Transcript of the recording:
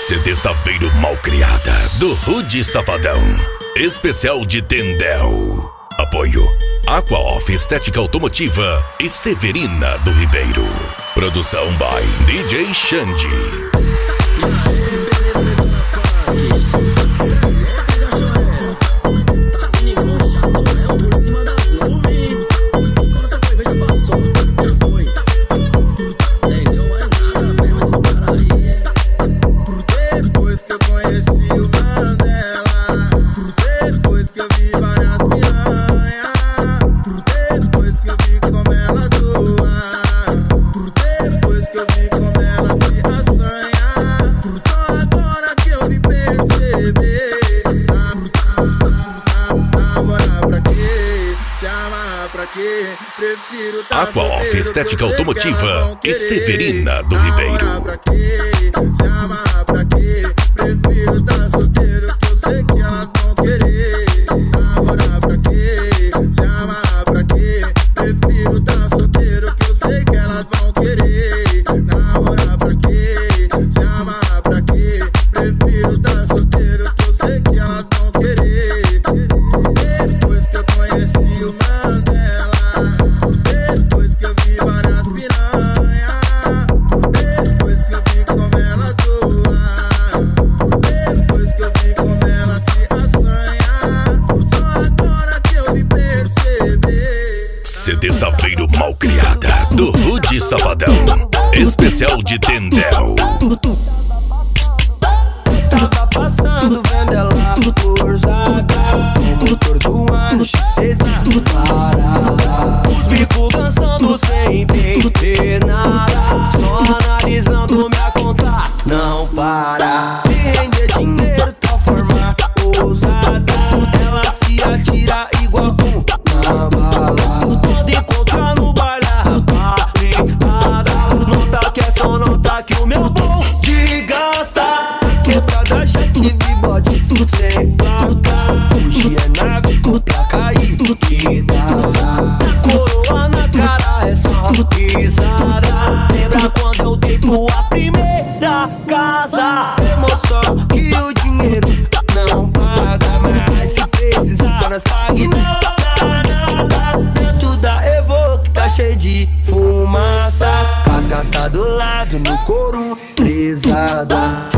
CD Saveiro Malcriada, do Rude Safadão. Especial de Tendel. Apoio Aqua Off Estética Automotiva e Severina do Ribeiro. Produção by DJ Xande. Aqua Off Estética Automotiva e Severina do Ribeiro. Prefiro tá solteiro que eu sei que elas vão querer. Namorar pra quê? Se amarrar pra quê? Prefiro tá solteiro que eu sei que elas vão querer. Namorar pra quê? Se amarrar pra quê? Prefiro tá solteiro que eu sei que elas vão querer. Depois que eu conheci o Mandela, depois que eu vi várias piranha, depois que eu vi como ela zoa, depois que eu vi como ela se assanha, só agora que eu me percebi. CD Saveiro Malcriada, do Rude Safadão. Especial de Tendel. Tava passando vendo ela por Zaga, motor do ano X6 na parada. Os bicos dançando sem entender nada, só analisando minha conta, não para. Me render dinheiro, tal forma ousada, ela se atira igual na bala. Quando encontrar no baile a rapaziada, nota que é só nota que o meu bom de gasta. Quebrada já tive bode sem placa, hoje é nave pra cair que dá. Coroa na cara é só risada, lembra quando eu dei tua primeira casa? Emoção que o dinheiro não paga, mas se precisar nós pague nada. Dentro da Evoque tá cheio de fumaça, casca tá do lado no couro, pesada.